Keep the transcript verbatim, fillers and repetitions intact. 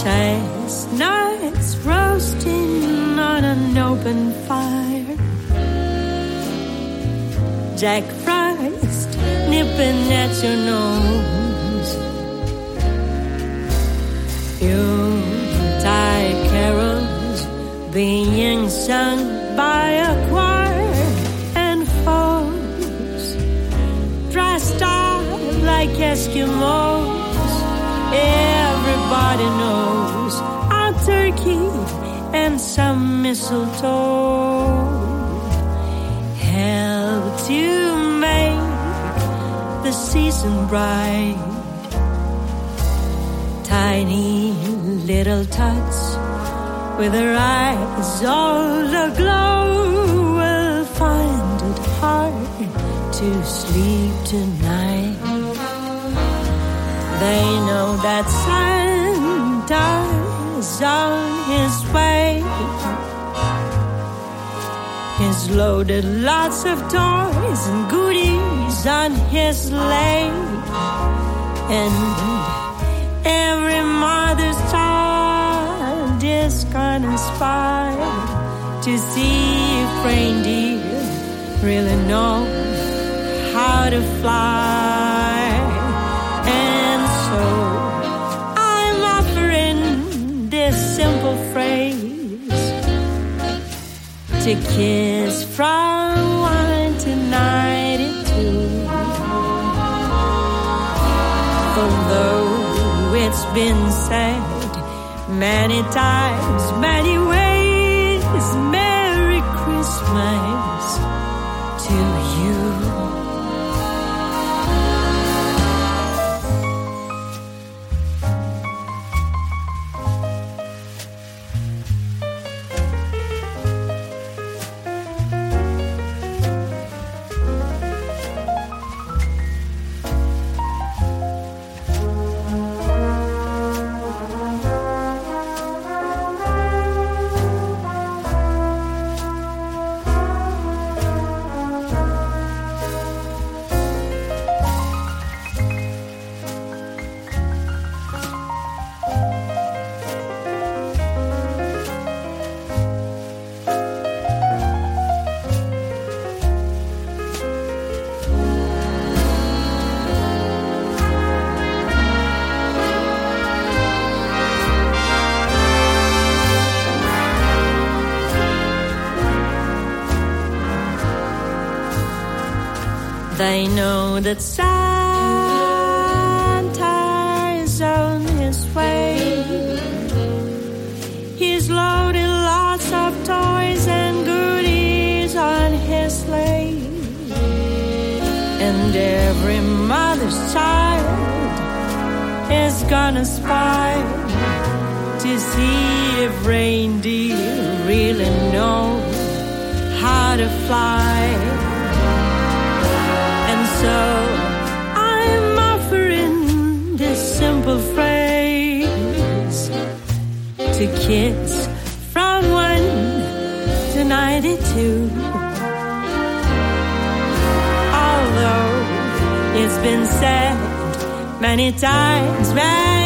chestnuts roasting on an open fire, Jack Frost nipping at your nose, Yuletide carols being sung by a choir, and folks dressed up like Eskimos. Everybody knows a turkey and some mistletoe help to make the season bright. Tiny little tots with their eyes all aglow will find it hard to sleep tonight. They know that Santa's on his way. He's loaded lots of toys and goodies on his sleigh, and every mother's child is gonna spy to see if reindeer really know how to fly. And so I'm offering this simple phrase to kids from one to ninety-two. Although it's been said many times, many ways, Merry Christmas to you. They know that Santa's on his way. He's loaded lots of toys and goodies on his sleigh, and every mother's child is gonna spy to see if reindeer really know how to fly. So I'm offering this simple phrase to kids from one to ninety-two. Although it's been said many times, man,